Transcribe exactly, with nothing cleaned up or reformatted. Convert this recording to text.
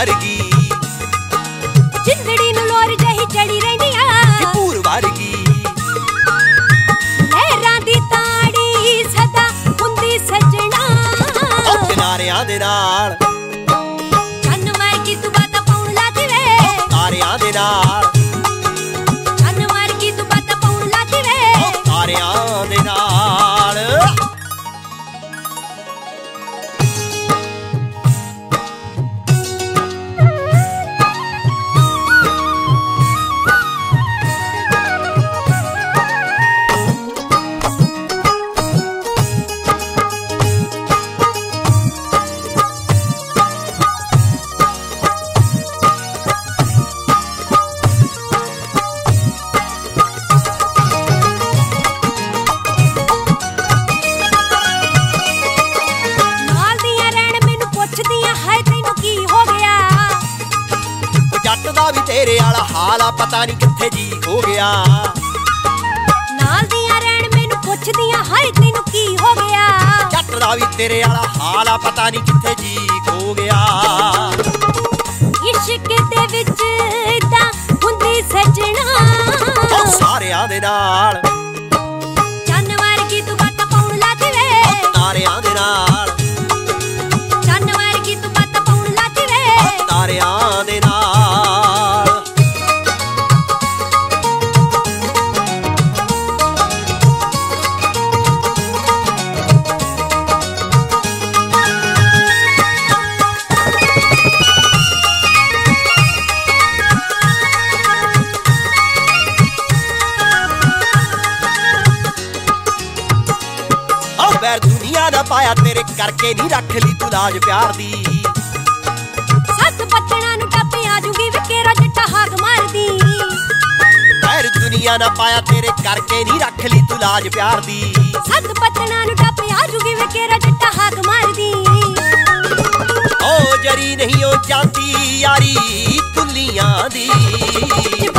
ਵਰਗੀ ਜਿੰਦੜੀ ਨੂੰ ਲੋਰ ਜਹੀ ਚੜੀ ਰਹਿੰਦੀ ਆ ਭੂਰ ਵਰਗੀ ਲਹਿਰਾਂ ਦੀ ਤਾੜੀ ਸਦਾ ਹੁੰਦੀ ਸਜਣਾ ਉਹ ਕਿਨਾਰਿਆਂ ਦੇ ਨਾਲ ਚੰਨ ਵਰਗੀ ਤੂੰ ਬਾਤਾਂ ਪਾਉਣ ਲੱਗ ਵੇ ਤਾਰਿਆਂ ਦੇ ਨਾਲ ਚੰਨ ਵਰਗੀ ਤੂੰ ਬਾਤਾਂ ਪਾਉਣ ਲੱਗ ਵੇ ਤਾਰਿਆਂ ਦੇ ਨਾਲ ਵੀ ਤੇਰੇ ਵਾਲਾ ਹਾਲ ਆ ਪਤਾ ਨਹੀਂ ਕਿੱਥੇ ਜੀ ਹੋ ਗਿਆ ਨਾਲ ਦੀਆਂ ਰਹਿਣ ਮੈਨੂੰ ਪੁੱਛਦੀਆਂ ਹਾਏ ਤੈਨੂੰ ਕੀ ਹੋ ਗਿਆ ਜੱਟ ਦਾ ਵੀ ਤੇਰੇ ਵਾਲਾ ਹਾਲ ਆ ਪਤਾ ਨਹੀਂ ਕਿੱਥੇ ਜੀ ਹੋ ਗਿਆ ਇਸ਼ਕ ਦੇ ਵਿੱਚ ਇਦਾਂ ਹੁੰਦੀ ਸਜਣਾ ਉਹ ਸਾਰਿਆਂ ਦੇ ਨਾਲ ਚੰਨ ਵਰਗੀ ਤੂੰ ਬਾਤਾਂ ਪਾਉਣ ਲੱਗ ਵੇ ਤਾਰਿਆਂ ਦੇ ਨਾਲ ਚੰਨ ਵਰਗੀ ਤੂੰ ਬਾਤਾਂ ਪਾਉਣ ਲੱਗ ਵੇ ਤਾਰਿਆਂ ਦੇ ਨਾਲ ਵੈਰ ਦੁਨੀਆ ਦਾ ਪਾਇਆ ਤੇਰੇ ਕਰਕੇ ਨਹੀਂ ਰੱਖ ਲਈ ਤੂੰ ਲਾਜ ਪਿਆਰ ਦੀ ਸੱਤ ਬੱਚਣਾ ਨੂੰ ਟੱਪੇ ਆ ਜੂਗੀ ਵਿਕੇਰਾ ਜੱਟਾ ਹਾਕ ਮਾਰਦੀ ਵੈਰ ਦੁਨੀਆ ਦਾ ਪਾਇਆ ਤੇਰੇ ਕਰਕੇ ਨਹੀਂ ਰੱਖ ਲਈ ਤੂੰ ਲਾਜ ਪਿਆਰ ਦੀ ਸੱਤ ਬੱਚਣਾ ਨੂੰ ਟੱਪੇ ਆ ਜੂਗੀ ਵਿਕੇਰਾ ਜੱਟਾ ਹਾਕ ਮਾਰਦੀ ਉਹ ਜਰੀ ਨਹੀਂ ਉਹ ਜਾਂਦੀ ਯਾਰੀ ਕੁੱਲੀਆਂ ਦੀ